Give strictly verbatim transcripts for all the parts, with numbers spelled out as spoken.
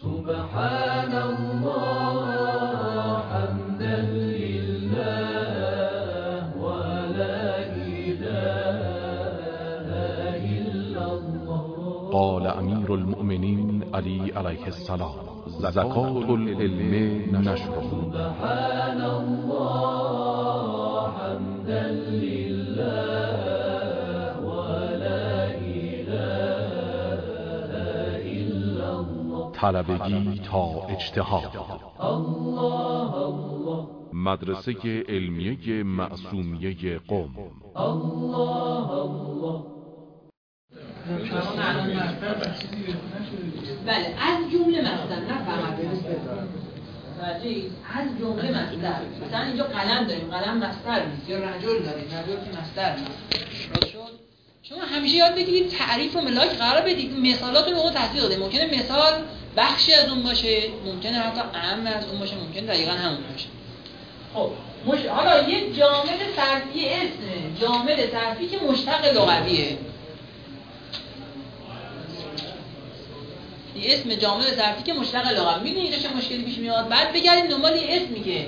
سبحان الله حمدا لله ولا إله إلا الله. قال امیر المؤمنین علی علیه السلام: زکات العلم نشره. سبحان الله حمدا لله ولا إله إلا الله. طلبگی تا اجتهاد. الله الله. مدرسه علمیه معصومیه قم. الله الله. بله، از جمله مصدر، نه فقط از جمله مصدر. مثلا اینجا قلم داریم، قلم مصدر نیست، یا رجل داریم، رجل که مصدر نیست. راست شد؟ شما همیشه یاد بگیرید تعریف و ملاک قرار بدید. مثالات رو به اون تصدیق ده. ممکنه مثال بخشی از اون باشه، ممکنه حتی اهم از اون باشه، ممکنه دقیقاً همون باشه. خب مش... حالا یه جامد صرفی اسمه، جامد صرفی که مشتق لغویه. یه اسم جامد ظرفی که مشتق لغوی. میدونید چه مشکلی پیش میاد؟ بعد بگردیم دنبال یه اسمی که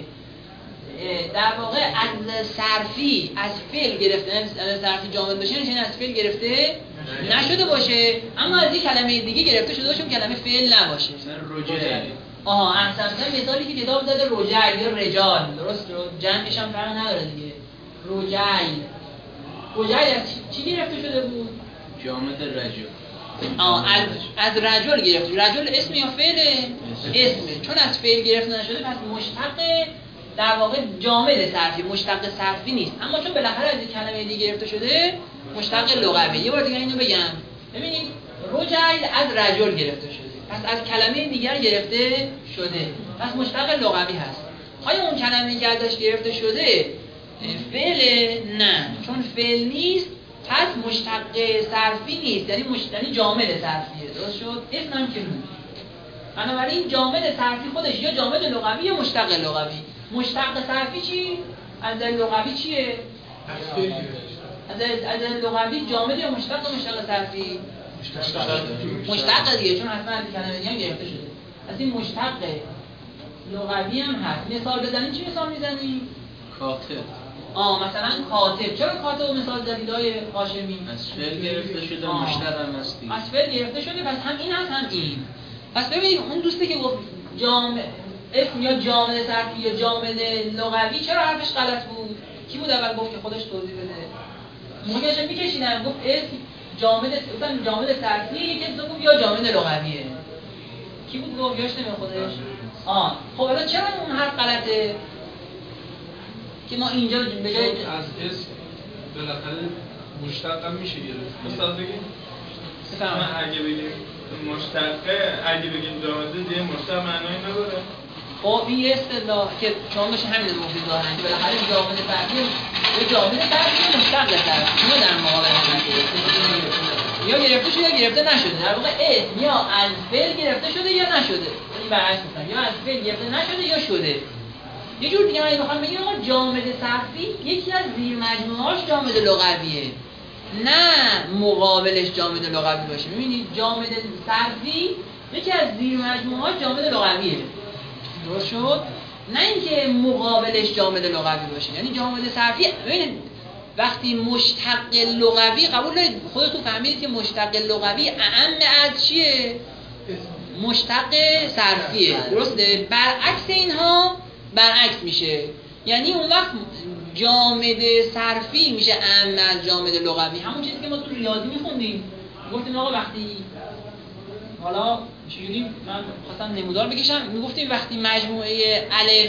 در واقع از صرفی از فعل گرفته، از صرفی جامد باشه، یعنی از فعل گرفته نشده باشه، اما از یک کلمه دیگه گرفته شده باشه، اون کلمه فعل نباشه. رجل. آها، احسن. مثالی که کتاب داده رجل یا رجال، درست؟ جمعش هم فرق نداره دیگه. رجل. رجل از چی گرفته شده بود؟ جامد رجل. آه از, از رجل گرفت. رجل اسم یا فعل؟ اسمه. چون از فعل گرفته نشده پس مشتق در واقع جامد صرفی، مشتق صرفی نیست. اما چون بالاخره از کلمه دیگه گرفته شده مشتق لغوی. یه بار دیگه اینو بگم. ببینید رجل از رجل گرفته شده، پس از کلمه دیگر گرفته شده، پس مشتق لغوی هست. آیا اون کلمه که ازش گرفته شده فعل؟ نه، چون فعل نیست پس مشتق صرفی نیست، یعنی مشتق جامد صرفیه. درست شد؟ اسم هم که بود. بنابراین جامد صرفی خودش یا جامد لغوی یا مشتق لغوی. مشتق صرفی چی؟ از لغوی چیه؟ از از لغوی جامد یا مشتق مشتق صرفی؟ مشتق دیگه، چون حتما از کلمه دیگه هم گرفته شده. از این مشتق لغوی هم هست. مثال بزنیم چی مثال میزنیم؟ کاتب. آه مثلا کاتب. چرا کاتب مثال زدید های هاشمی؟ از فعل گرفته شده، مشتق هم هست. از فعل گرفته شده، پس هم این هست هم این. پس ببینید اون دوستی که گفت جامد اسم یا جامد صرفی یا جامد لغوی، چرا حرفش غلط بود؟ کی بود اول گفت که خودش توضیح بده؟ موقعش میکشیدن گفت اسم جامد مثلا جامد صرفیه، یکی از دو گفت یا جامد لغویه. کی بود گفت یاش نمی خودش؟ آه خب الان چرا اون حرف غلطه؟ که ما اینجا به جای از اسم بالاخره مشتق هم میشه گرفت. مثلا بگیم بفرمایید. اگه بگیم مشتقه، اگه بگیم جامده دیگه مشتق معنی نداره. خب این یه اصطلاح که شما داشتین همین رو گفتید ظاهرا که بالاخره جامد صرفی یا جامد صرفی مشتق صرفی شما در مقابل هم یا گرفته شده یا گرفته نشده. در واقع اسم یا از فعل گرفته شده یا نشده. این برعکس میشن، یا از فعل گرفته نشده یا شده. یه جور دیگه من میخوام بگم آقا جامد صرفی یکی از زیر مجموعهاش جامد لغویه، نه مقابلش جامد لغوی باشه. ببینید جامد صرفی یکی از زیر مجموعهاش جامد لغویه. درست شد؟ نه اینکه مقابلش جامد لغوی باشه. یعنی جامد صرفی ببینید وقتی مشتق لغوی قبول دارید، خودتون فهمیدید که مشتق لغوی اعم از چیه؟ مشتق صرفیه. درسته؟ برعکس اینها برعکس میشه. یعنی اون وقت جامد صرفی میشه اعم از جامد لغوی. همون چیزی که ما تو ریاضی میخوندیم، گفتیم آقا وقتی حالا چجوری من خواستم نمودار بکشم، میگفتیم وقتی مجموعه الف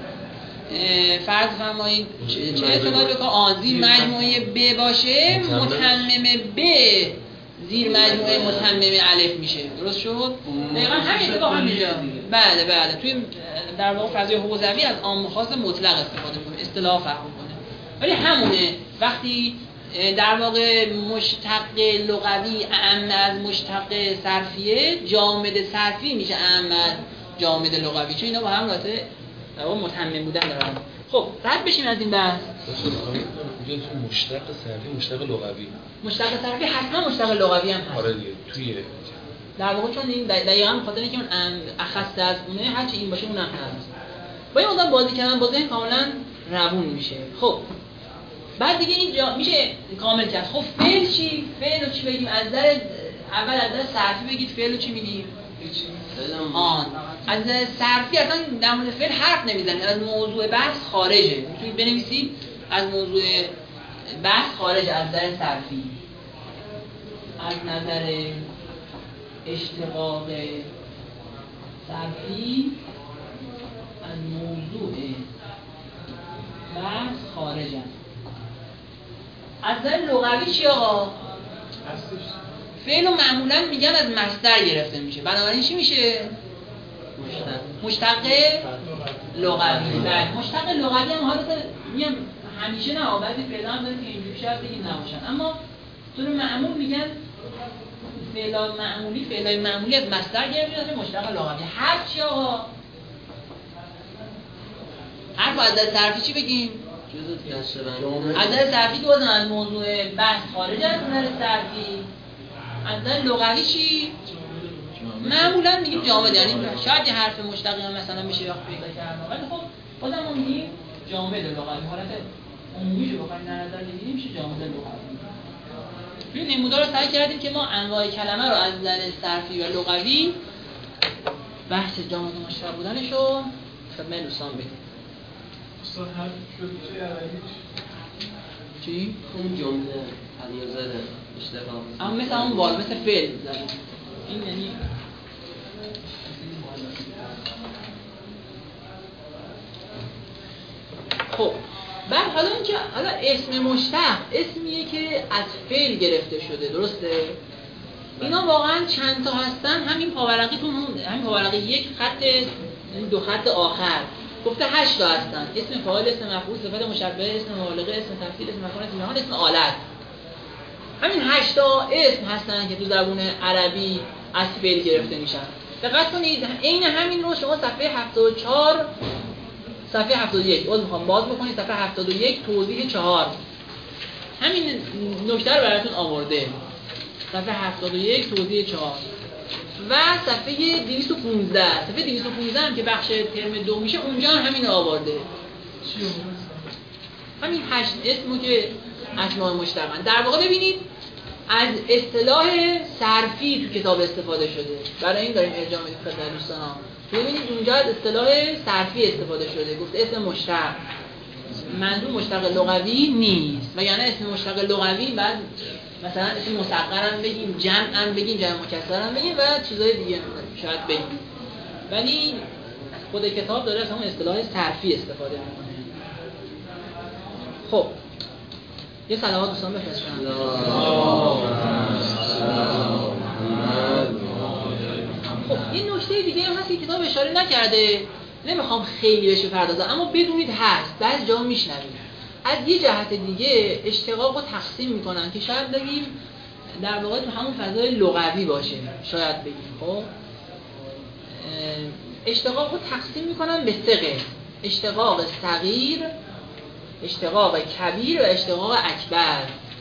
فرض فرمایید چه اصطلاحی بکن آ زیر مجموعه ب باشه، متمم ب زیر مجموعه متمم الف میشه. درست شد؟ دقیقاً همین اتفاق هم اینجا. بله بله توی در واقع فضای حوزوی از عام خاص مطلق استفاده کنه، اصطلاح فرق کنه. ولی همونه وقتی در واقع مشتق لغوی اعم از مشتق صرفیه، جامد صرفی میشه اعم از جامد لغوی، چون اینا با هم رابطه در واقع متمم بودن دارن. خب رد بشیم از این بحث. میگه تو مشتق صرفی مشتق لغوی. مشتق صرفی حتما مشتق لغوی هم هست. آره دیگه توی در واقع چون این دقیقاً بخاطر اینکه اون اخص از اونه، هر چی این باشه اونم هست. با این مدام بازی کردن بازی کاملا روون میشه. خب بعد دیگه اینجا میشه کامل کرد. خب فعل چی؟ فعل رو چی بگیم؟ از نظر اول از نظر صرفی بگید فعل رو چی میگیم؟ آن. از نظر صرفی اصلا در مورد فعل حرف نمیزنید، از موضوع بحث خارجه. میتونید بنویسید از موضوع بحث خارج از نظر صرفی. از نظر اشتقاق صرفی از موضوع بحث خارج است. از نظر لغوی چی آقا؟ فعل رو معمولا میگن از مصدر گرفته میشه، بنابراین چی میشه؟ مشتق لغوی. بله مشتق لغوی هم حالت میگم همیشه نه، بعضی فعلا هم داریم که اینجوری شاید بگید نباشن، اما طور معمول میگن فعلای معمولی فعلای معمولی از مصدر گرفته میشه مشتق لغوی. حرف چی آقا؟ حرف از نظر صرفی چی بگیم؟ از نظر صرفی که بازم از موضوع بحث خارج از نظر صرفی. از نظر لغوی چی؟ معمولا میگیم جامد، یعنی شاید یه حرف مشتقی هم مثلا میشه وقت پیدا کردن، ولی خب بازم ما میگیم جامد لغوی. حالت عمومیشو بخوایم در نظر بگیریم میشه جامد لغوی. این نمودار رو سعی کردیم که ما انواع کلمه رو از نظر صرفی و لغوی بحث جامد و مشتق بودنش رو خدمت دوستان بدیم. استاد حرف شد چه عربیش؟ چی؟ اون جمله علیه زده اشتقاق اما مثل همون بالا مثل فعل زده. این یعنی خب بعد حالا اینکه حالا اسم مشتق اسمیه که از فعل گرفته شده، درسته؟ اینا واقعا چند تا هستن. همین پاورقیتون همین پاورقی یک خط دو خط آخر گفته هشت تا هستن. اسم فاعل، اسم مفعول، صفت مشبه، اسم مبالغه، اسم تفضیل، اسم مکان، اسم نهاد، اسم آلت. همین هشت تا اسم هستن که تو زبان عربی از فعل گرفته میشن. دقت کنید عین همین رو شما صفحه هفتاد و چهار صفحه هفتاد و یک عذر میخوام باز بکنید، صفحه هفتاد و یک توضیح چهار همین نکته رو براتون آورده. صفحه هفتاد و یک توضیح چهار و صفحه دویست و پانزده صفحه دویست و پانزده هم که بخش ترم دو میشه اونجا هم همین رو آورده. همین هشت اسمو که اسماء مشتقن. در واقع ببینید از اصطلاح صرفی تو کتاب استفاده شده، برای این داریم ارجاع میدیم خدمت دوستان. ببینید اونجا از اصطلاح صرفی استفاده شده، گفته اسم مشتق منظور مشتق لغوی نیست، وگرنه اسم مشتق لغوی بعد مثلا اسم مصغر هم بگیم، جمع هم بگیم، جمع مکسر هم بگیم و چیزای دیگه شاید بگیم، ولی خود کتاب داره از همون اصطلاح صرفی استفاده میکنه. خب یه صلوات دوستان بفرستن. خب این نکته دیگه هم هست که کتاب اشاره نکرده، نمیخوام خیلی بهش بپردازم، اما بدونید هست، بعضی جا میشنوید. از یه جهت دیگه اشتقاق رو تقسیم میکنن که شاید بگیم در واقع تو همون فضای لغوی باشه، شاید بگیم. خب اشتقاق رو تقسیم میکنن به سه قسم: اشتقاق صغیر، اشتقاق کبیر و اشتقاق اکبر.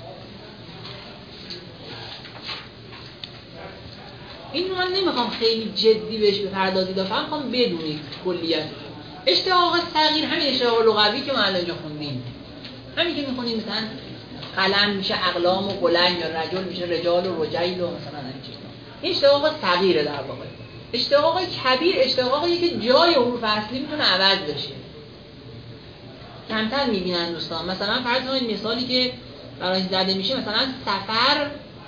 این رو من نمیخوام خیلی جدی بهش بپردازید، فقط میخوام بدونید کلیتش. اشتقاق صغیر همین اشتقاق لغوی که ما الان اینجا خوندیم، همین که میخونیم مثلا قلم میشه اقلام و قلم، یا رجل میشه رجال و رجیل و مثلا این چیزا. این اشتقاق صغیره. در واقع اشتقاق کبیر اشتقاقی که جای حروف اصلی میتونه عوض بشه. کمتر میبینن دوستان. مثلا فرض کنید مثالی که برای زده میشه مثلا سفر،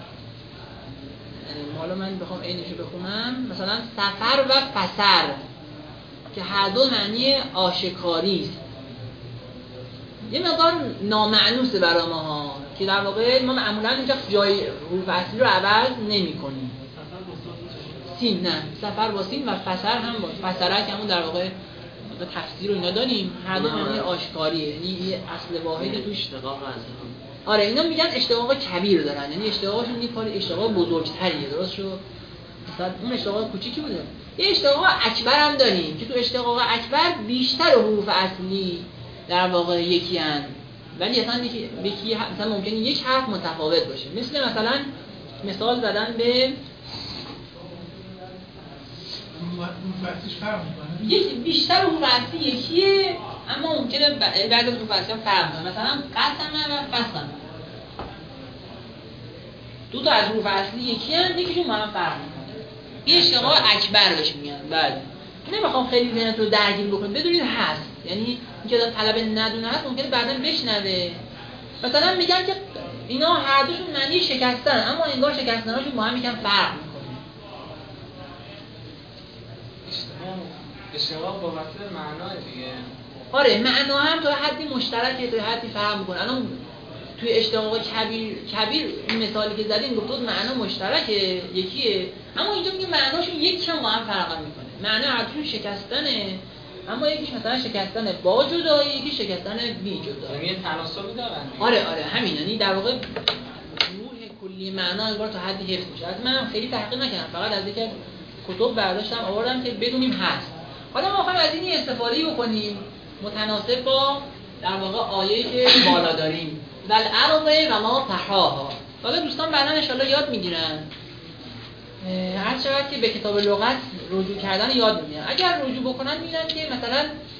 حالا من بخوام عینش رو بخونم، مثلا سفر و فسر که هر دو معنی آشکاری است. یه مقدار نامعنوسه برای ماها که در واقع ما معمولا اینجا جای حروف اصلی رو عوض نمی‌کنیم. سین نه، سفر با سین و فسر هم با فسره که همون در واقع تفسیر رو اینا داریم، هر دو معنی آشکاریه، یعنی یه اصل واحد توش اشتقاق هست. آره اینا میگن اشتقاق کبیر دارن، یعنی اشتقاقشون یه کار اشتقاق بزرگتریه. درست شد؟ مثلا اون اشتقاق کوچیکی بوده. یه اشتقاق اکبر هم داریم که تو اشتقاق اکبر بیشتر حروف اصلی در واقع یکی ان، ولی اصلا یکی یکی مثلا ممکنه یک حرف متفاوت باشه. مثل مثلا مثال زدن به حروف اصلیش فرق میکنه؟ یک بیشتر حروف اصلی یکیه، اما ممکنه بعد از حروف اصلی هم فرق کنه. مثلا قسمه و فسمه دو تا از حروف اصلی یکی هم، یکیشون با هم فرق میکنه. این اشتقاق اکبر بهش میگن. بله نمیخوام خیلی ذهنت رو درگیر بکنید، بدونید هست. یعنی اینکه آدم طلب ندونه هست ممکنه بعداً بشنوه. مثلا میگن که اینا هر دوشون معنی شکستن، اما انگار شکستناشون با هم یکم فرق میکنه. اشتقاق با واسطه معنای دیگه. آره معنا هم تا حدی مشترکه، تا حدی فرق میکنه. الان توی اشتقاق کبیر کبیر این مثالی که زدیم گفتم معنا مشترکه، یکیه، اما اینجا میگه معناشون یک کم با هم فرق میکنه. معنا هر دوشون شکستنه، اما یکیش مثلا شکستن با جدایی، یکی شکستن بی جدایی. یعنی تناسبی دارن. آره آره همین، یعنی در واقع روح کلی معنا انگار تا حدی حفظ میشه. از من خیلی تحقیق نکردم، فقط از یک کتب برداشتم آوردم که بدونیم هست. حالا ما می‌خوایم از این استفاده بکنیم متناسب با در واقع آیه‌ای که بالا داریم. ول ارض و ما طحاها. حالا دوستان بعداً ان شاءالله یاد میگیرن. هر چقدر که به کتاب لغت رجوع کردن یاد میگیرن. اگر رجوع بکنن میبینن که مثلا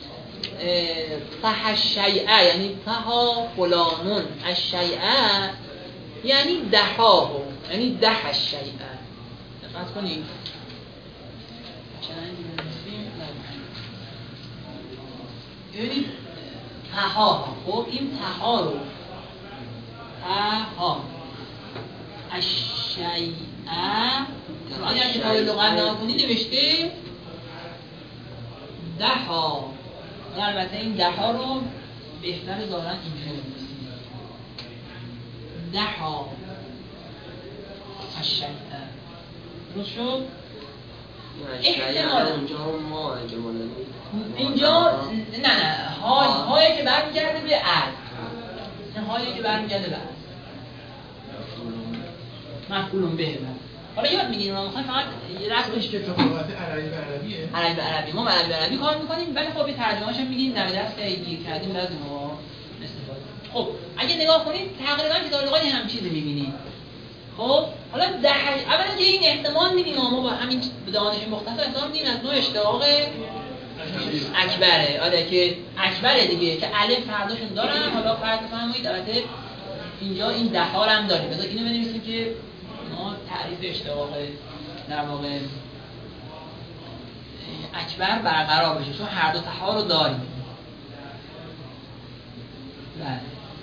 طح الشیء یعنی طحا فلانون الشیء یعنی دحاه، یعنی دح الشیء. دقت کنید. یعنی طحاها. خب این طحا رو طحا الشیء اگر کتاب لغت نگاه کنید نوشته دحا. البته این دحا رو بهتر دارن اینجوری بنویسید. دحا الشیء. درست شد؟ احتمال اونجا ما اینجا نه نه های هایی که برمیگرده به از، نه هایی که برمیگرده به از مفعول به. حالا یاد میگیریم، ما میخوایم فقط رسمش که لغت عربی به عربیه. عربی به عربی ما عربی به عربی کار میکنیم، ولی خب این ترجمه‌اش هم میگیم در درس که گیر کردیم لازم ما استفاده. خب اگه نگاه کنید تقریبا کتاب لغاتی هم چیزی میبینید. خب حالا ده اولا که این احتمال میدیم ما با همین دانش مختصر احتمال میدیم از نوع اشتقاق اکبره. آره که اکبره دیگه، که الف فرداشون دارن. حالا فرض بفرمایید البته اینجا این دحال هم داریم. بذار اینو بنویسیم که ما تعریف اشتقاق در واقع اکبر برقرار بشه، چون هر دو تحا رو داریم. بله.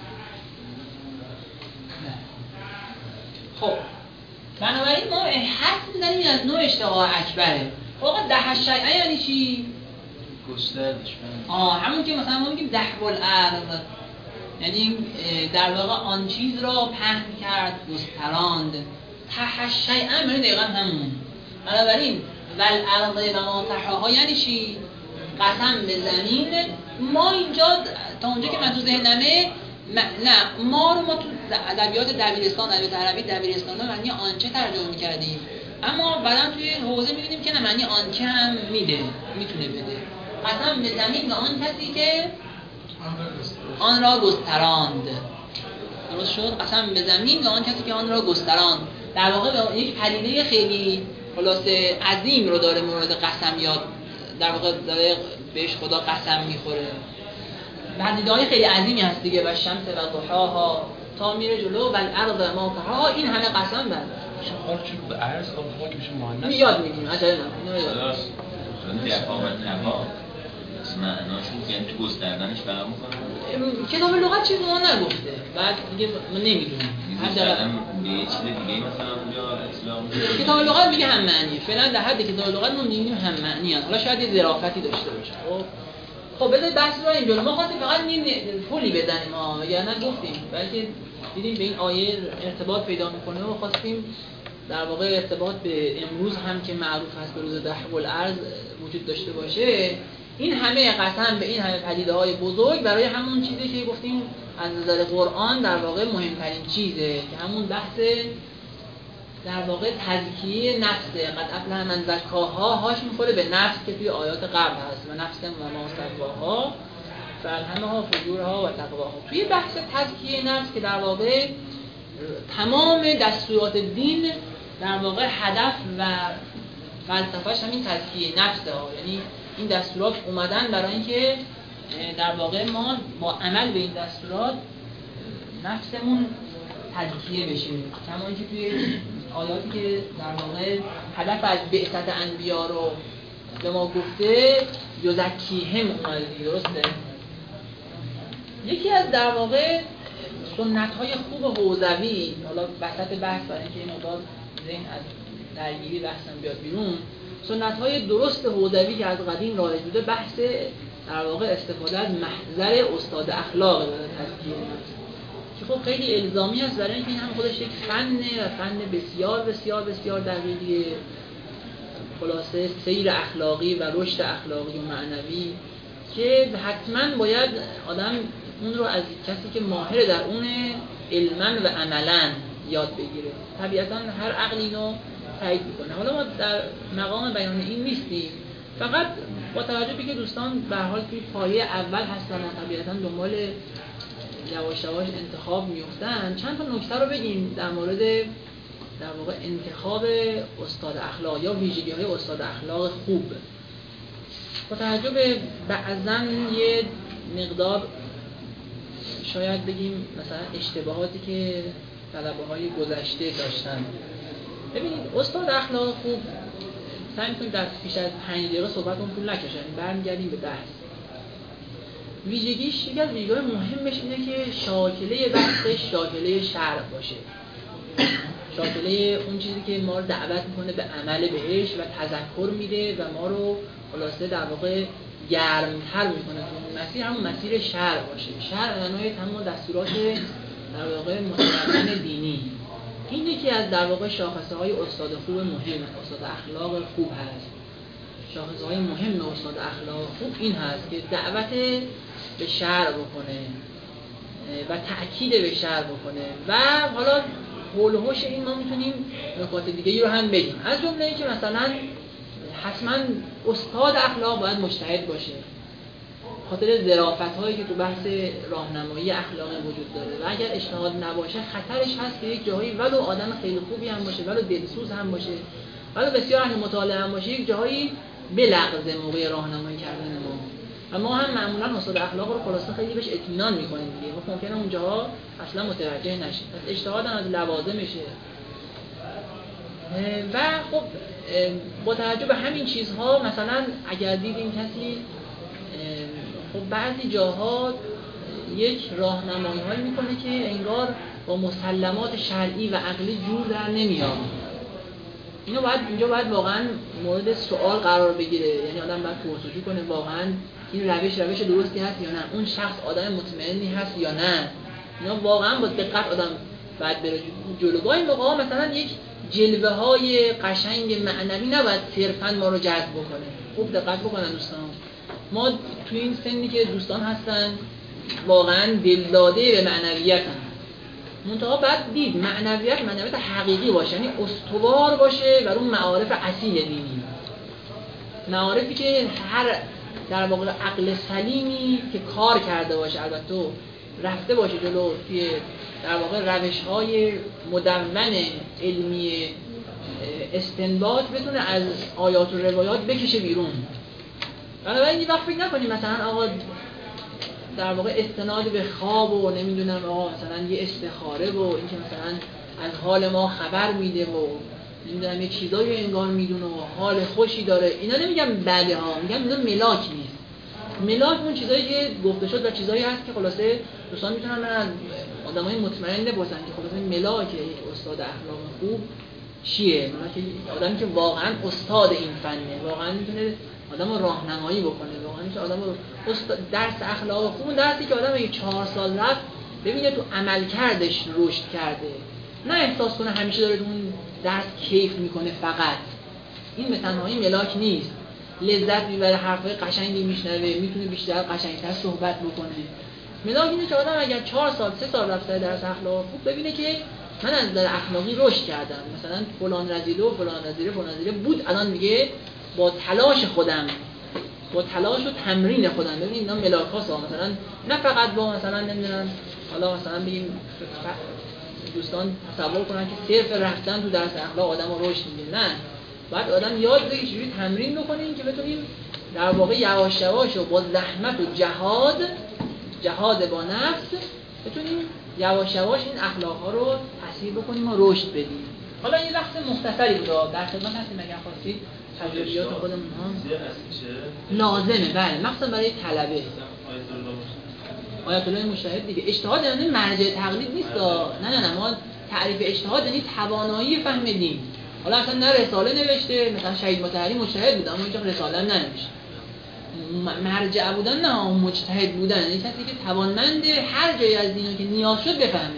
خب بنابراین ما حد می‌زنیم از نوع اشتقاق اکبره. واقعا ده الشیء یعنی چی؟ گستردش. آه همون که مثلا ما میگیم دحو الارض، یعنی در واقع آن چیز را پهن کرد، گستراند. طح الشیء یعنی دقیقاً همون. بنابراین ول ارض و ما طحاها یعنی چی؟ قسم به زمین. ما اینجا تا اونجا که من تو ذهنمه نه ما رو ما تو ادبیات دبیرستان، ادبیات عربی دبیرستان معنی آنچه ترجمه می‌کردیم، اما بعداً توی حوزه می‌بینیم که نه معنی آنچه هم میده، میتونه بده. قسم به زمین و آن کسی که آن را گستراند. درست شد؟ قسم به زمین و آن کسی که آن را گستراند. در واقع یک پدیده خیلی خلاصه عظیم رو داره مورد قسم یاد، در واقع داره بهش خدا قسم میخوره. پدیده‌های خیلی عظیمی هست دیگه، و شمس و ضحاها تا میره جلو و الارض و ما طحاها، این همه قسم بر حالا چون به عرض آفا که میشه مؤنث یاد میگیم. عجله نکن اینو یاد. درست. دفاع و تبا معناشون یعنی تو گستردنش فرق می‌کنه. کتاب لغت چیزی ما نگفته، بعد دیگه ما نمیدونیم. مثلا به یه چیز دیگه مثلا اونجا اطلاق میشه. کتاب لغت میگه هم معنیه. فعلا در حد کتاب لغت ما میگیم هم معنی هست. حالا شاید یه ظرافتی داشته باشه. خب خب بذارید بحث رو اینجا ما خواستیم فقط این پولی بزنیم ها، وگرنه گفتیم بلکه دیدیم به این آیه ارتباط پیدا میکنه و خواستیم در واقع ارتباط به امروز هم که معروف هست به روز دحو الارض وجود داشته باشه. این همه قسم به این همه پدیده‌های بزرگ برای همون چیزی که گفتیم از نظر قرآن در واقع مهمترین چیزه که همون بحث در واقع تزکیه نفسه. قد افلح من زکاها هاش میخوره به نفس که توی آیات قبل هست و نفس و ما سواها فالهمها فجورها و تقواها. توی بحث تزکیه نفس که در واقع تمام دستورات دین در واقع هدف و فلسفه‌اش همین تزکیه نفسه ها، یعنی این دستورات اومدن برای اینکه در واقع ما با عمل به این دستورات نفسمون تزکیه بشه، کما اینکه توی آیاتی که در واقع هدف از بعثت انبیا رو به ما گفته یزکیهم اومده دیگه، درسته؟ یکی از در واقع سنت‌های خوب حوزوی، حالا وسط بحث برای اینکه این مقدار ذهن از درگیری بحثم بیاد بیرون، سنت‌های درست حوزوی که از قدیم رایج بوده بحث در واقع استفاده از محضر استاد اخلاق برای تزکیه نفس، که خب خیلی الزامی هست برای اینکه این هم خودش یک فنه و فن بسیار بسیار بسیار دقیقیه. خلاصه سیر اخلاقی و رشد اخلاقی و معنوی که حتما باید آدم اون رو از کسی که ماهر در اون علما و عملا یاد بگیره. طبیعتا هر عقلی رو تایید میکنه. حالا ما در مقام بیان این نیستیم، فقط با توجه به که دوستان به هر حال توی پایه اول هستن و طبیعتا دنبال یواش یواش انتخاب میفتن، چند تا نکته رو بگیم در مورد در واقع انتخاب استاد اخلاق یا ویژگی‌های استاد اخلاق خوب. با توجه به بعضن یه مقدار شاید بگیم مثلا اشتباهاتی که طلبه‌های گذشته داشتن. ببینید استاد اخلاق خوب، سعی می‌کنیم در بیش از پنج دقیقه صحبتمون طول نکشه، برمیگردیم به بحث. ویژگیش یکی از ویژگی‌های مهمش اینه که شاکله بحثش شاکله شرع باشه، شاکله اون چیزی که ما رو دعوت میکنه به عمل بهش و تذکر میده و ما رو خلاصه در واقع گرمتر میکنه تو اون مسیر، همون مسیر شرع باشه. شرع معنای تمام دستورات در واقع متمدن دینی. این یکی از در واقع شاخصه های استاد خوب مهم، استاد اخلاق خوب هست. شاخصه های مهم استاد اخلاق خوب این هست که دعوت به شرع بکنه و تأکید به شرع بکنه و حالا حول و حوش این ما میتونیم نکات دیگه‌ای رو هم بگیم، از جمله اینکه مثلا حتما استاد اخلاق باید مجتهد باشه، خاطر ظرافت‌هایی که تو بحث راهنمایی اخلاقی وجود داره و اگر اجتهاد نباشه خطرش هست که یک جاهایی ولو آدم خیلی خوبی هم باشه، ولو دلسوز هم باشه، ولو بسیار اهل مطالعه هم باشه، یک جاهایی بلغزه موقع راهنمایی کردن ما و ما هم معمولا استاد اخلاق رو خلاصه خیلی بهش اطمینان می‌کنیم دیگه، ما ممکنه اونجاها اصلا متوجه نشیم. پس اجتهاد هم از لوازمشه و خب با توجه به همین چیزها مثلا اگر دیدیم کسی خب بعضی جاها یک راهنمایی‌هایی میکنه که انگار با مسلمات شرعی و عقلی جور در نمیاد، اینو باید اینجا باید واقعا مورد سوال قرار بگیره، یعنی آدم باید پرسجو کنه واقعا این روش روش درستی هست یا نه، اون شخص آدم مطمئنی هست یا نه. اینا واقعا با دقت آدم باید بره جلو. گاهی موقعا مثلا یک جلوه های قشنگ معنوی نباید صرفا ما رو جذب بکنه. خوب دقت بکنن دوستان، ما توی این سنی که دوستان هستن واقعا دلداده به معنویتن، منتها بعد دید معنویت معنویت حقیقی باشه، یعنی استوار باشه بر اون معارف اصیل دینی، معارفی که هر در واقع عقل سلیمی که کار کرده باشه، البته رفته باشه جلو توی در واقع روش‌های مدون علمی استنباط بتونه از آیات و روایات بکشه بیرون. بنابراین این وقت فکر نکنیم مثلا آقا در واقع استناد به خواب و نمیدونم آقا مثلا یه استخاره و اینکه مثلا از حال ما خبر میده و نمیدونم یه چیزایی انگار میدونه و حال خوشی داره، اینا نمیگم بده ها، میگم اینا ملاک نیست. ملاک اون چیزایی که گفته شد و چیزایی هست که خلاصه دوستان میتونن من از آدمای مطمئن باشن که خلاصه ملاک استاد اخلاق خوب چیه، ملاک آدمی که واقعا استاد این فنه، واقعا میتونه آدمو راهنمایی بکنه، واقعا میتونه آدمو درس اخلاق خوب، درسی که آدم چهار سال رفت ببینه تو عملکردش رشد کرده، نه احساس کنه همیشه داره تو اون درس کیف میکنه فقط. این به تنهایی ملاک نیست، لذت میبره، حرفای قشنگی میشنوه، میتونه بیشتر قشنگتر صحبت بکنه. ملاک اینه که آدم اگر چهار سال سه سال رفته درس اخلاق خوب ببینه که من از نظر اخلاقی رشد کردم، مثلا فلان رذیله و فلان رذیله فلان رذیله بود، الان دیگه با تلاش خودم با تلاش و تمرین خودم ببینید اینا ملاک هاست، مثلا نه فقط با مثلا نمیدونم حالا مثلا بگیم دوستان تصور کنن که صرف رفتن تو درس اخلاق آدمو رشد میده، نه، بعد آدم یاد بگیره چجوری تمرین بکنیم که بتونیم در واقع یواش یواش و با زحمت و جهاد جهاد با نفس بتونیم یواش یواش این اخلاق‌ها رو تسهیل بکنیم و رشد بدیم. حالا این بحث مختصری بود، در خدمت هستیم اگر خواستید تجربیات خودمون ها لازمه. بله مخصوصا برای طلبه. آیت الله مجتهد دیگه. اجتهاد یعنی مرجع تقلید نیست. نه نه نه ما تعریف اجتهاد یعنی توانایی فهم دین. حالا اصلا نه رساله نوشته، مثلا شهید مطهری مجتهد بود اما هیچ رساله ننوشته. مرجع بودن نه، مجتهد بودن یعنی کسی که توانمند هر جایی از دینو که نیاز شد بفهمه.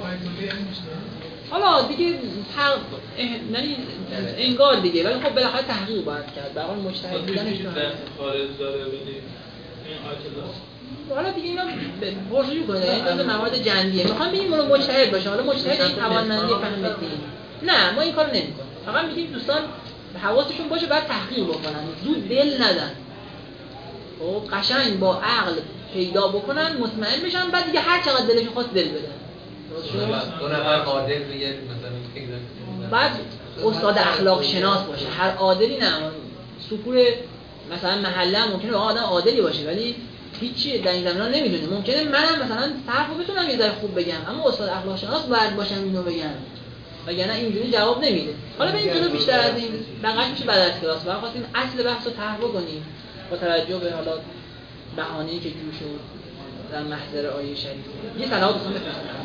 حالا دیگه تق... یعنی انگار دیگه، ولی خب بالاخره تحقیق باید کرد. به هر حال مجتهد بودنش خارج داره بدی این آیت. حالا دیگه اینا پرسجو کنه، یعنی جز موارد جنبیه. میخوام بگیم اونو مجتهد باشه. حالا مجتهد این توانمندی فهم دین. نه ما این کارو نمی‌کنیم. فقط میگیم دوستان حواسشون باشه بعد تحقیق بکنن، زود دل ندن. خب قشنگ با عقل پیدا بکنن، مطمئن بشن، بعد دیگه هر چقدر دلشون خواست دل بدن. دو نفر عادل دیگه مثلا بعد استاد اخلاق شناس باشه. هر عادلی نه، سکور مثلا محله هم ممکنه آدم عادلی باشه ولی هیچی در این زمینه نمیدونه. ممکنه منم مثلا صرفو بتونم یه ذره خوب بگم اما استاد اخلاق شناس باید باشم اینو بگم، وگرنه اینجوری جواب نمیده. حالا بریم جلو بیشتر از این بقیه‌اش میشه بعد از کلاس. بعد خواستیم اصل بحثو طرح کنیم با توجه به حالا بهانه‌ای که جوش شد در محضر آیه شریفه. یه صلوات بخونید.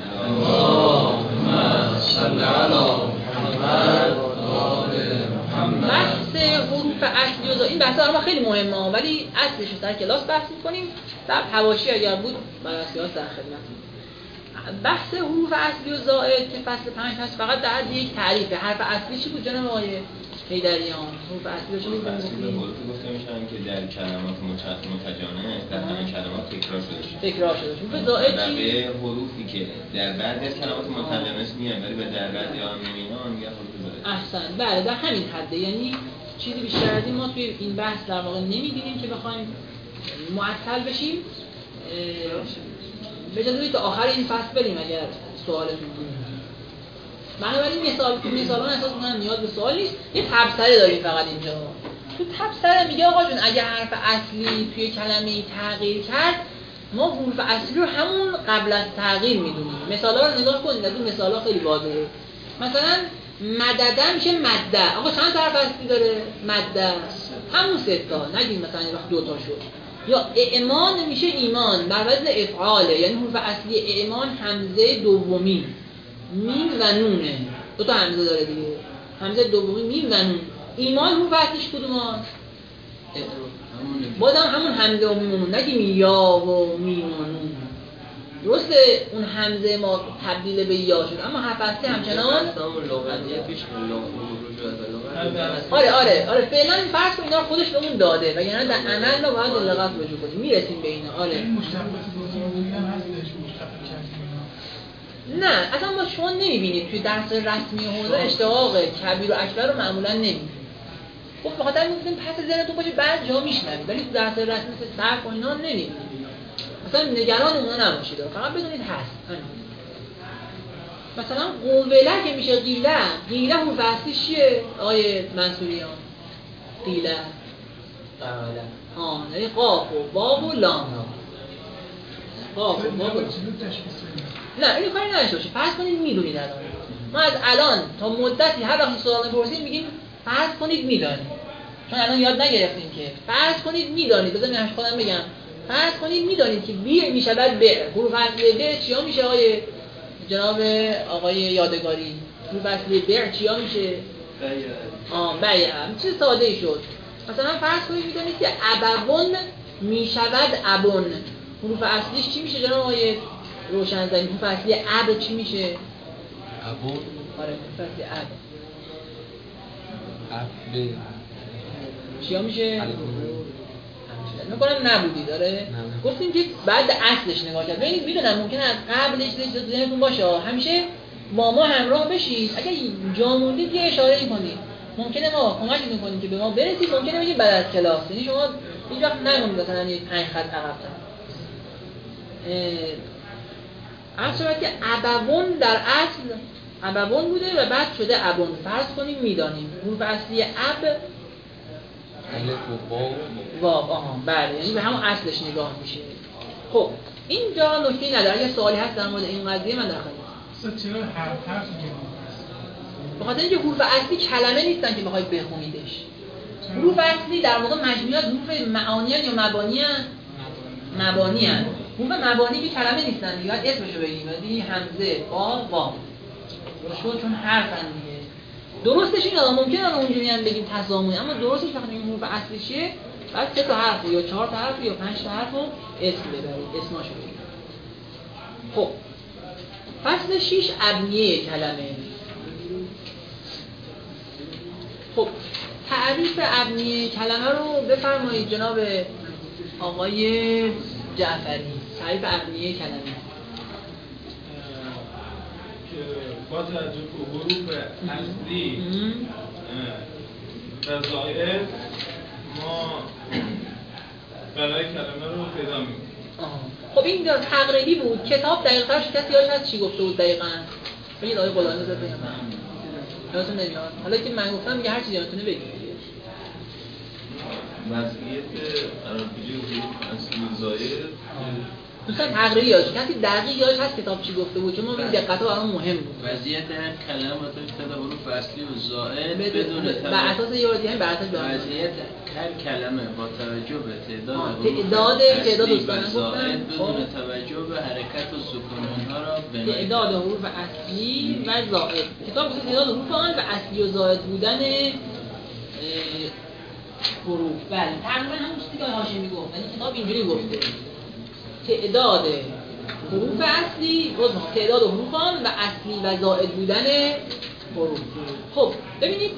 اللهم صل علی محمد و آل محمد. بحث حروف اصلی و این بحثا ما خیلی مهمه ولی اصلش رو در کلاس بحث می‌کنیم. در حواشی اگر بود بعد از کلاس در خدمتتون. بحث حروف اصلی و زائد که فصل پنج هست فقط در حد یک تعریفه. حرف اصلی چی بود جناب آقای حیدریان؟ حروف اصلی چی بود؟ اصلی حروف گفته میشن که در کلمات متجانس در همه کلمات تکرار شده شد. تکرار شده شد. به زائد چی؟ به حروفی که در بعضی از کلمات متجانس میان ولی به در بعضی ها نمیان میگن حروف زائد. احسن. بله در همین حده. یعنی چیزی بیشتر از این ما توی این بحث در واقع نمی‌بینیم که بخوایم معطل بشیم. به جای تا آخر این فصل بریم اگر سوالتون بود. بنابراین مثال مثالان اساس من نیاز به سوال نیست. یه تبصره داریم فقط اینجا. تو تبصره میگه آقا جون اگه حرف اصلی توی کلمه تغییر کرد ما حروف اصلی رو همون قبل از تغییر میدونیم. مثالا رو نگاه کنید. از این مثالا خیلی واضحه. مثلا مدده میشه مده. آقا چند حرف اصلی داره؟ مده. همون سه تا. نگید مثلا وقت دو تا شد. یا ایمان میشه ایمان بر وزن افعاله، یعنی حروف اصلی ایمان همزه دومی میم و نونه. دو تا همزه داره دیگه، همزه دومی میم و نون. ایمان حروف اصلیش کدوم هست؟ بازم همون همزه و میم و نون. نگیم یا و میم و نون. درسته اون همزه ما تبدیل به یا شد اما حرف اصلی همچنان آره آره آره فعلا فرض کن اینا رو خودش بهمون داده و یعنی در عمل ما باید لغت رجوع کنیم. میرسیم به اینا. آره این مشتقات بزرگی هم هستش مشتق کبیر. نه اصلا ما شما نمیبینید توی درس رسمی حوزه اشتقاق کبیر و اکبر رو معمولا نمیبینید. خب به خاطر میگفتیم پس ذهنتون باشه بعد جا میشنوید ولی تو درس رسمی مثل صرف و اینا نمیبینید. مثلا نگران اونا نباشید فقط بدونید هست. مثلا قوله که میشه قیله قیله حروف اصلیش چیه آقای منصوریان؟ قیله قاله ها یعنی قاف و باب و لام. قاف و باب و لام. نه اینو کاری نداشته باشید. فرض کنید میدونید الان. ما از الان تا مدتی هر وقت سوال می‌پرسیم میگیم فرض کنید میدونید. چون الان یاد نگرفتیم که فرض کنید میدونید. بذار من خودم بگم. فرض کنید میدونید که بی میشه بعد ب. حروف اصلی ب چیا میشه آقای جناب آقای یادگاری؟ حروف اصلی ب چیا میشه؟ بیع. آه بیع. چه ساده ای شد. مثلا فرض کنید میدونید که ابون میشود ابون. حروف اصلیش چی میشه جناب آقای روشن‌زنی؟ حروف اصلی اب چی میشه؟ ابون. آره حروف اصلی اب. اب چیا میشه؟ میکنم نبودی داره. گفتیم که بعد اصلش نگاه کرد. ببینید میدونم ممکنه از قبلش ذهنتون باشه همیشه با ما همراه بشید. اگه جا موندید یه اشاره کنید. ممکنه ما کمک میکنیم که به ما برسید. ممکنه بگید بعد از کلاس. یعنی شما هیچ وقت نمونید مثلا یه پنج خط عقب‌تر. اصل شد که ابوون در اصل ابوون بوده و بعد شده ابون. فرض کنیم میدانیم حروف اصلی اب الف و واو. آها بله، یعنی به همون اصلش نگاه میشه. خب اینجا نکته نداره. اگه سوالی هست در مورد این قضیه من در خدمتم. چرا حرف حرف میگیم؟ به خاطر اینکه حروف اصلی کلمه نیستن که بخواید بخونیدش. حروف اصلی در واقع مجموعه حروف معانی یا مبانی هستند. مبانی هستند. حروف مبانی که کلمه نیستن دیگه، باید اسمشو بگیم. یعنی همزه، با، واو. درست، چون حرفن دیگه. درستش اینه، ممکنه الان اونجوری هم بگیم تضامنی، اما درستش وقتی این حروف اصلی چیه؟ بعد سه تا حرف یا چهار تا حرف یا پنج تا حرف رو اسم ببرید، اسماشو بگید. خب فصل شش ابنیه کلمه. خب تعریف ابنیه کلمه رو بفرمایید جناب آقای جعفری. تعریف ابنیه کلمه با توجه به حروف اصلی و زائد ما برای کلمه رو پیدا می‌کنیم. خب این تقریبی بود. کتاب دقیقاً کسی یادش هست چی گفته بود دقیقاً؟ بگید آقای غلامی زد بگم من یادتون نمیاد. حالا که من گفتم میگه هر چیزی یادتونه بگید. وضعیت عربی حروف اصلی و زائد دوستان تقریبی یادش کسی دقیق یادش هست کتاب چی گفته بود؟ چون ما این دقت‌ها برام مهم بود. وضعیت هر کلمه با تعداد حروف اصلی و زائد بدون بر اساس یادی هم بر اساس وضعیت هر کلمه با توجه به تعداد تعداد تعداد و زائد بدون توجه به حرکت و سکون اونها را بنای تعداد حروف اصلی و زائد. کتاب گفته تعداد حروف آن و اصلی و زائد بودن حروف. بله تقریبا همون چیزی که هاشمی گفت، ولی کتاب اینجوری گفته تعداد حروف اصلی و تعداد حروف آن و اصلی و زائد بودن حروف. خب ببینید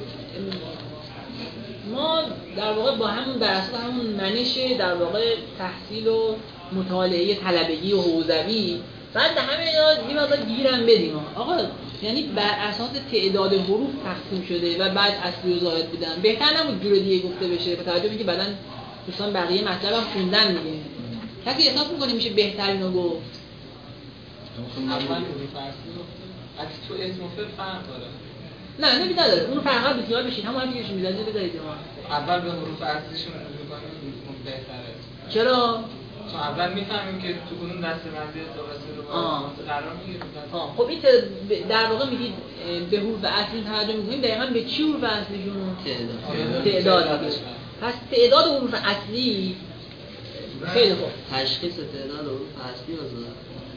ما در واقع با همون بر اساس همون منش در واقع تحصیل و مطالعه طلبگی و حوزوی بعد همه اینا یه مقدار گیرم بدیم. آقا یعنی بر اساس تعداد حروف تقسیم شده و بعد اصلی و زائد بودن. بهتر نبود جور دیگه گفته بشه با توجه به اینکه بعداً دوستان بقیه مطلب هم خوندن دیگه. کسی احساس می‌کنه میشه بهترینو گفت؟ اول حروف اصلی رو از تو اسم و فعل فرق داره. نه نمی نداره. اون فرقا بیخیال بشید. همون حرفی که شما می‌زنید بذارید ما. اول به حروف اصلیشون رجوع کنیم بهتره. چرا؟ چون اول می‌فهمیم که تو کدوم دسته بندی درسته رو قرار می‌گیریم. آه خب این در واقع میگید به حروف اصلی توجه می‌کنیم دقیقاً به چی حروف اصلیشون؟ تعداد. تعداد. پس تعداد حروف اصلی خیلی خوب. تشخیص تعداد حروف اصلی و زائد.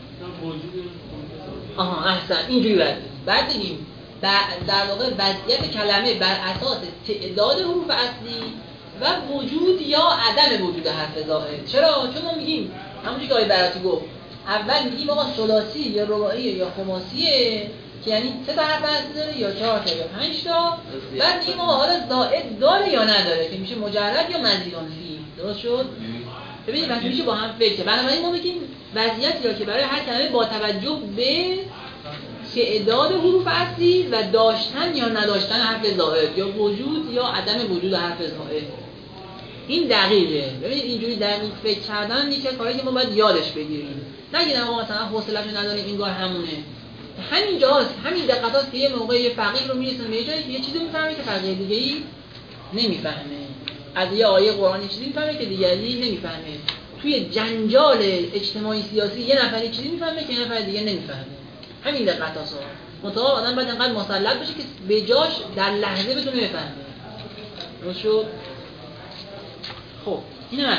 آها احسن اینجوری بعد بعد بگیم در واقع وضعیت کلمه بر اساس تعداد حروف اصلی و وجود یا عدم وجود حرف زائد. چرا؟ چون ما میگیم همونجوری که آقای براتی گفت اول میگیم آقا ثلاثی یا رباعی یا خماسیه که یعنی سه تا حرف اصلی داره یا چهار تا یا پنج تا. بعد میگیم آقا حالا زائد داره یا نداره که میشه مجرد یا مزیدون فی. درست شد؟ ببینید وقتی میشه با هم فکر. بنابراین ما بگیم وضعیتی را که برای هر کلمه با توجه به تعداد حروف اصلی و داشتن یا نداشتن حرف زائد یا وجود یا عدم وجود حرف زائد. این دقیقه. ببینید اینجوری دقیق فکر کردن یکی از کارهایی که ما باید یادش بگیریم. نگید آقا مثلا حوصله‌شو نداریم این کار همونه. همین جاست، همین دقیقاست که یه موقع یه فقیه رو میرسن به یه جایی یه چیزی میفهمه که فقیه دیگه‌ای نمیفهمه. از یه آیه قرآنی چیزی میفهمه که دیگری نمیفهمه. توی جنجال اجتماعی سیاسی یه نفری چیزی میفهمه که یه نفر دیگه نمیفهمه. همین دقت هست. متأ آدم باید انقدر مسلط بشه که به جاش در لحظه بتونه بفهمه. درست شد؟ خب این هم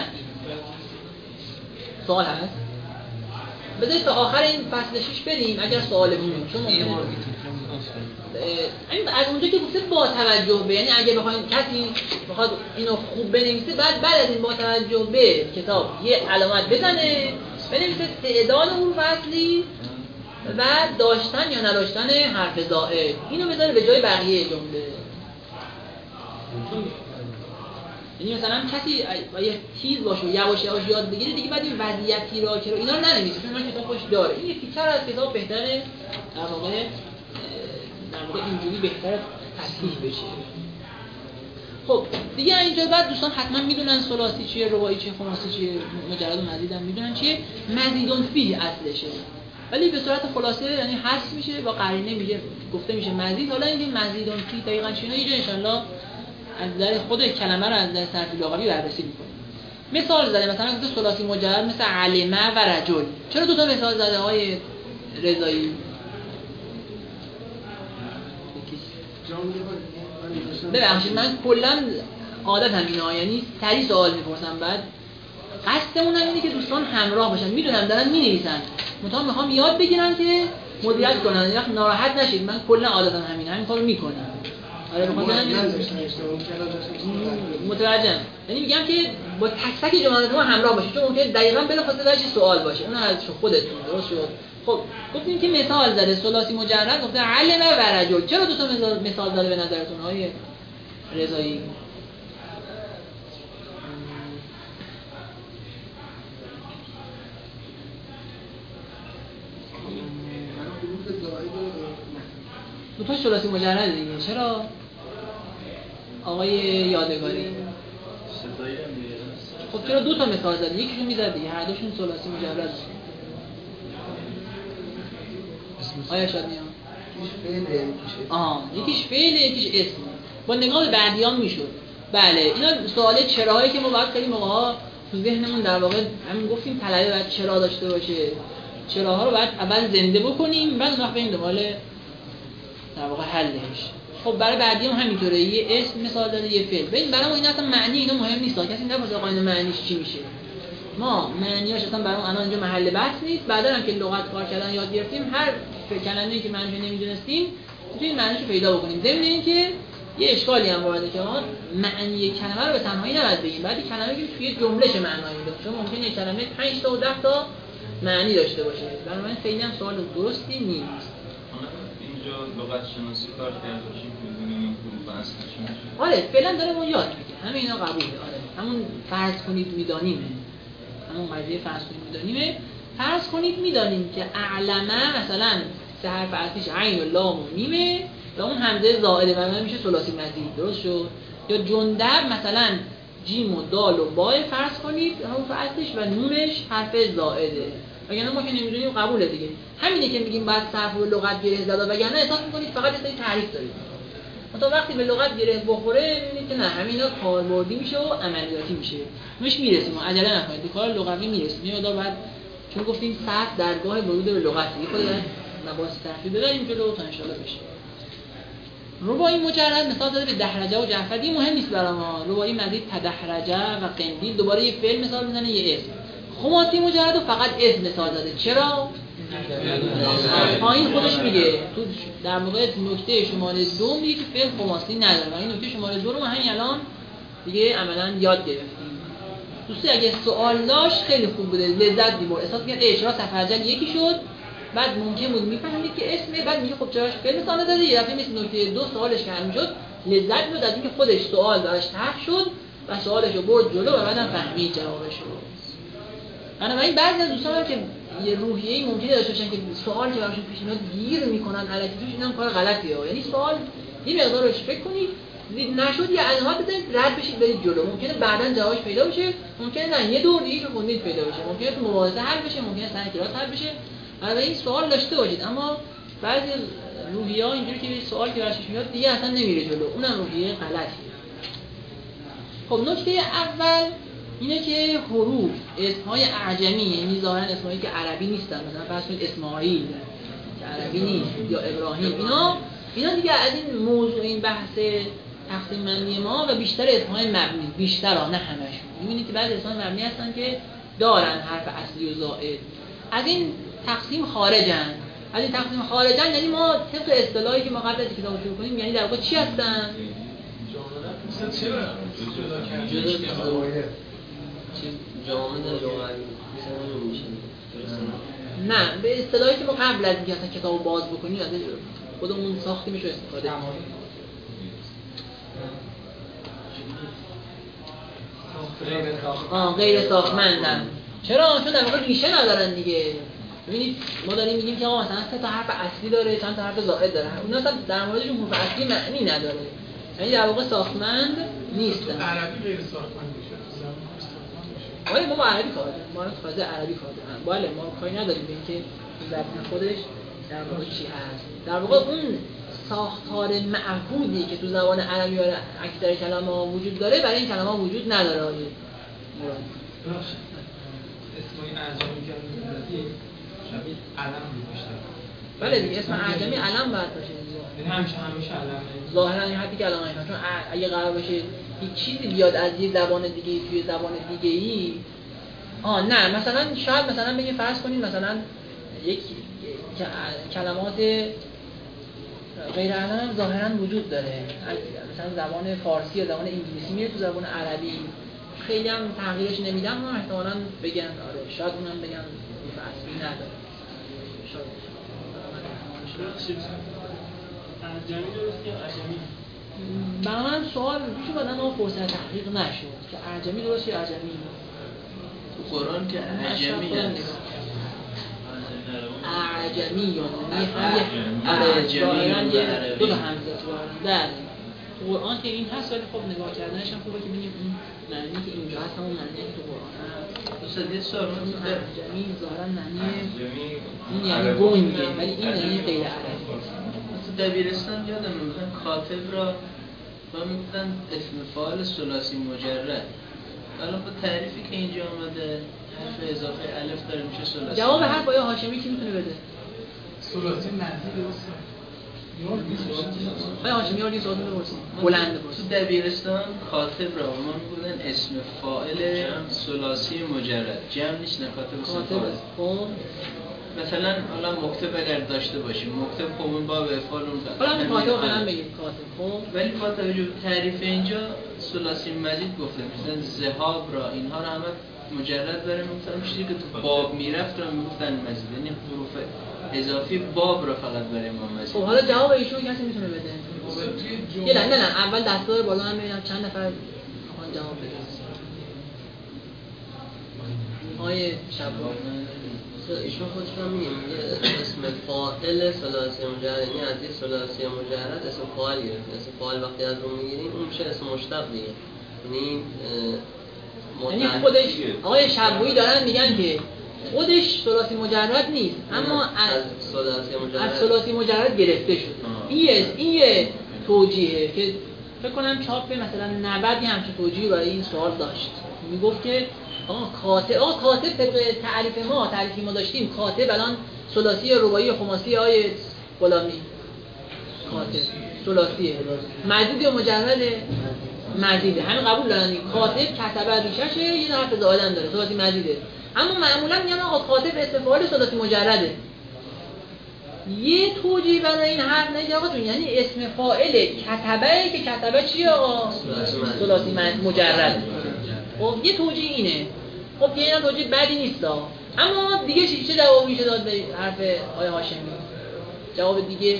سوال هست؟ بذارید تا آخر این فصل شش بریم اگر سوال بود. چون ممکنه این از اونجا که گفته با توجه به، یعنی اگه بخواید کسی بخواد اینو خوب بنویسه بعد بعد از این با توجه به کتاب یه علامت بزنه بنویسه تعداد حروف اصلی و داشتن یا نداشتن حرف زائد. اینو بذاره به جای بقیه جمله. یعنی مثلا کسی یه تیز باشه و یواش یواش یاد بگیره دیگه بعد این وضعیتی را که رو اینا رو ننویسه چون اینا کتاب خوش داره. این یه فیچر از کتاب بهتره در واقع در واقع اینجوری بهتره تصحیح بشه. خب دیگه اینجا بعد دوستان حتما میدونن ثلاثی چیه، رباعی چیه، خماسی چیه، مجرد و مزید هم میدونن چیه. مزیدون فیه اصلشه. ولی به صورت خلاصه یعنی حذف میشه با قرینه میگه گفته میشه مزید. حالا اینکه مزیدون فی دقیقاً چیه اینجا ان شاءالله از نظر خود کلمه رو از نظر صرفی لغوی بررسی میکنیم. مثال زده مثلا گفته ثلاثی مجرد مثل علمه و رجل. چرا دو تا مثال زده های رضایی؟ ببخشید من کلا عادتم اینه، یعنی سریع سوال میپرسم بعد قصدمون اینه که دوستان همراه باشن. میدونم دارن مینویسن منتها میخوام یاد بگیرن که مدیریت کنن، یعنی ناراحت نشید. من کلا عادتم همینه، همین کارو میکنم. آره بخاطر همین متوجهم. یعنی میگم که با تک تک جملات ما همراه باشید چون ممکنه دقیقاً بلافاصله درش سوال باشه. اون از خودتون درست شد. خب گفتیم که مثال زده ثلاثی مجرد گفته علمه و رجل. چرا دو تا مثال زده به نظرتون های رضایی؟ دو تا ثلاثی مجرد دیگه. چرا آقای یادگاری؟ خب چرا دو تا مثال زده؟ یکیشون میزد دیگه، هر دوشون ثلاثی مجرد. آیا شاد میام؟ آها یکیش فعله یکیش اسم. با نگاه به بعدیان میشد. بله اینا سوال چراهایی که ما باید خیلی موقعا تو ذهنمون در واقع همین گفتیم طلبه باید چرا داشته باشه. چراها رو باید اول زنده بکنیم بعد اون وقت بریم دنبال در واقع حلش. خب برای بعدی هم همینطوره، یه اسم مثال داده یه فعل. ببین برای ما این اصلا معنی اینا مهم نیست. کسی نمی‌پرسه آقا این معنیش چی میشه. ما معنیاش اصلا برای الان اینجا محل بحث نیست. بعدا هم که لغت کار کردن یاد گرفتیم هر کلمه‌ای که معنیش نمی‌دونستیم می‌تونیم معنیشو پیدا بکنیم. ضمن اینکه یه اشکالی هم وارده که ما معنی کلمه رو به تنهایی نباید بگیم. بعد کلمه که توی جمله شه معنایی میده. چون ممکنه یه کلمه پنج تا و ده تا معنی داشته باشه. برای من خیلی هم سوال درستی نیست. اینجا لغت شناسی کار کرده باشیم بدونیم این حروف اصلیشون چیه. آره فعلا داره ما یاد میگه. همه اینا قبوله. آره همون فرض کنید میدانیمه. همون قضیه فرض کنید میدانیمه. فرض کنید میدانیم که اعلمه مثلا سه حرف اصلیش عین و لام و میمه و اون همزه زائده و میشه ثلاثی مزید. درست شد؟ یا جندب مثلا جیم و دال و با فرض کنید حروف اصلیش و نونش حرف زائده. وگرنه ما که نمیدونیم قبوله دیگه. همینه که میگیم بعد صرف و لغت گره زده وگرنه احساس میکنید فقط یه سری تعریف دارید. تا وقتی به لغت گره بخوره میبینید که نه همینا کاربردی میشه و عملیاتی میشه. مش میرسیم عجله نکنید به کار لغوی میرسیم. یه مقدار بعد چون گفتیم صرف درگاه ورود به لغت دیگه خود مباحث صرفی بذاریم جلو تا ان شاء الله بشه. رباعی مجرد مثال زده به دحرجه و جعفری مهم نیست برای ما. رباعی مزید تدحرجه و قندیل دوباره یه فعل مثال میزنه یه اسم. خماسی مجرد و فقط اسم مثال زده. چرا؟ پایین خودش میگه تو در موقع نکته شماره دو میگه که فعل خماسی نداره و این نکته شماره دو رو ما همین الان دیگه عملاً یاد گرفتیم. دوستی اگه سوال داشت خیلی خوب بوده، لذت می‌برد. احساس می‌کرد اجرا صفحه یکی شد بعد ممکن بود میفهمید که اسمه بعد میگه خب چراش فعل مثال داده یه دفعه مثل نکته دو سوالش که حل شد لذت می‌برد از اینکه خودش سوال داشت طرح شد و سوالشو برد جلو و بعدم فهمید جوابشو. بنابراین بعضی از دوستان که یه روحیه‌ای ممکنه داشته باشن که سوال که براشون پیش میاد گیر میکنن الکی توش، اینم کار غلطیه. یعنی سوال یه مقدار روش فکر کنید نشد یه علامت بزنید رد بشید برید جلو. ممکنه بعداً جوابش پیدا بشه، ممکنه نه یه دور دیگه که خوندید پیدا بشه، ممکنه تو مباحثه حل بشه، ممکنه سر کلاس حل بشه. بنابراین سوال داشته باشید. اما بعضی روحیه‌ها اینجوری که سوال که براشون میاد دیگه اصلا نمیره جلو، اونم روحیه غلطیه. خب نکته اول اینه که حروف اسمهای اعجمی یعنی ظاهرا اسمایی که عربی نیستن، مثلا فرض کنید اسماعیل که عربی نیست یا ابراهیم، اینا اینا دیگه از این موضوع این بحث تقسیم بندی ما و بیشتر اسمهای مبنی، بیشتر ها نه همشون. می‌بینید که بعضی اسمهای مبنی هستن که دارن حرف اصلی و زائد، از این تقسیم خارجن. از این تقسیم خارجن یعنی ما طبق اصطلاحی که ما قبل از کتاب شروع کنیم یعنی در واقع چی هستن؟ چرا جامعه لغوی نه به اصطلاحی که ما قبل از اینکه اصلا کتابو باز بکنیم از خودمون ساختیمش رو استفاده کنیم. آه غیر ساختمندن. چرا؟ چون در واقع ریشه ندارن دیگه. ببینید ما داریم میگیم که آقا مثلا سه تا حرف اصلی داره، چند تا حرف زائد داره. اونا اصلا در موردشون حروف اصلی معنی نداره. یعنی در واقع ساختمند نیستن. عربی غیر ساختمند میشه. ولی ما با عربی کار داریم، ما تازه عربی کار داریم. بله ما کاری نداریم به اینکه زبان خودش در واقع چی هست. در واقع اون ساختار معهودی که تو زبان عربی یا اکثر کلمه‌ها وجود داره برای این کلمه‌ها وجود نداره. مراد اسمای اعجمی که می‌ذاری شبیه علم می‌باشه. بله دیگه اسم اعجمی علم باید باشه. یعنی همیشه همیشه علمه. ظاهرا این حتی کلمه اینا چون اگه قرار باشه یک چیزی بیاد از یه زبان دیگه توی زبان دیگه‌ای آ نه مثلا شاید مثلا بگیم فرض کنیم مثلا یک کلمات غیر علم ظاهرا وجود داره، مثلا زبان فارسی یا زبان انگلیسی میره تو زبان عربی خیلی هم تغییرش نمیدن و احتمالاً بگن آره شاید اونم بگن اصلی نداره. شاید اعجمی درست یا اعجمی؟ برای من سوال پیش اومدن اما فرصت تحقیق نشد که اعجمی درست یا اعجمی. تو قرآن که اعجمی هست. اعجمی یعنی اعجمی یه دو تا همزه در قرآن که این هست ولی خب نگاه کردنش هم خوبه که ببینیم این معنی که اینجا هست همون معنی که تو قرآن هست. دوست یه سوال من تو اعجمی ظاهرا معنی این یعنی گنگه ولی این یعنی غیر عربی. تو دبیرستان یادم میاد کاتب را با میگفتن اسم فاعل ثلاثی مجرد. الان با تعریفی که اینجا آمده حرف اضافه الف داره میشه ثلاثی. جواب حرف آیه هاشمی کی میتونه بده؟ ثلاثی معنی درسته. یار نیست. آیه هاشمی یار نیست سوال بپرسید. بلند بپرسید. تو دبیرستان کاتب را ما میگفتن اسم فاعل ثلاثی مجرد. جمع نیست نه کاتب اسم فاعل. خب مثلا حالا مکتب اگر داشته باشیم مکتب خب اون باب افعال اون حالا همین کاتب رو فعلا بگید کاتب خب ولی با توجه به تعریف اینجا ثلاثی مزید گفته مثلا ذهاب را اینها رو همه مجرد داره میگفتن چیزی که تو باب میرفت را میگفتن مزید یعنی حروف اضافی باب را فقط برای ما مزید. خب حالا جواب ایشون کسی میتونه بده؟ یه نه نه نه اول دستور بالا من ببینم چند نفر میخوان جواب بدن. آیه شبا ایشون خودشون میگه اسم فاعل ثلاثی مجرد یعنی از این ثلاثی مجرد اسم فاعل گرفت. اسم فاعل وقتی از اون میگیریم اون میشه اسم مشتق دیگه. یعنی یعنی خودش آقای شبویی دارن میگن که خودش ثلاثی مجرد نیست اما از ثلاثی مجرد از ثلاثی مجرد گرفته شد. این این یه توجیهه که فکر کنم چاپ مثلا نود همچین توجیهی برای این سوال داشت. میگفت که آه کاتب آه کاتب طبق تعریف ما تعریفی ما داشتیم کاتب الان ثلاثی رباعی خماسی های غلامی کاتب ثلاثیه مزید یا مجرد مزیده همین قبول دارن کاتب کتبه ریششه یه حرف زائدم داره ثلاثی مزیده اما معمولا میگن آقا کاتب اسم فاعل ثلاثی مجرده. یه توجیه برای این حرف نگه آقا جون یعنی اسم فاعل کتبه که کتبه چیه آقا ثلاثی مجرد. خب یه توجیه اینه. خب یه اینا توجیه بدی نیست ها. اما دیگه چه جواب میشه داد به حرف آیه هاشمی؟ جواب دیگه